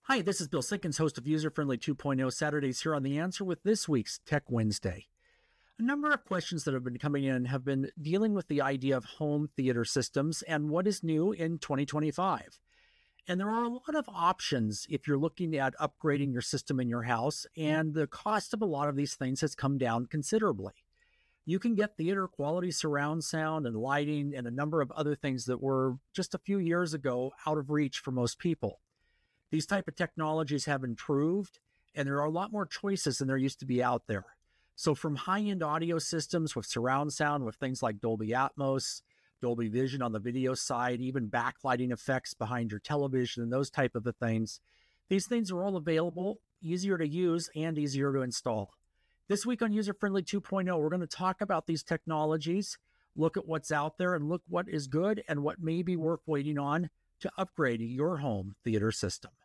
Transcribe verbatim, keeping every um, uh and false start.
Hi, this is Bill Sinkins, host of User Friendly 2.0 Saturdays here on The Answer with this week's Tech Wednesday. A number of questions that have been coming in have been dealing with the idea of home theater systems and what is new in twenty twenty-five. And there are a lot of options if you're looking at upgrading your system in your house, and the cost of a lot of these things has come down considerably. You can get theater quality surround sound and lighting and a number of other things that were just a few years ago out of reach for most people. These type of technologies have improved, and there are a lot more choices than there used to be out there. So from high-end audio systems with surround sound, with things like Dolby Atmos, Dolby Vision on the video side, even backlighting effects behind your television and those type of things, these things are all available, easier to use and easier to install. This week on User Friendly 2.0, we're going to talk about these technologies, look at what's out there, and look what is good and what may be worth waiting on to upgrade your home theater system.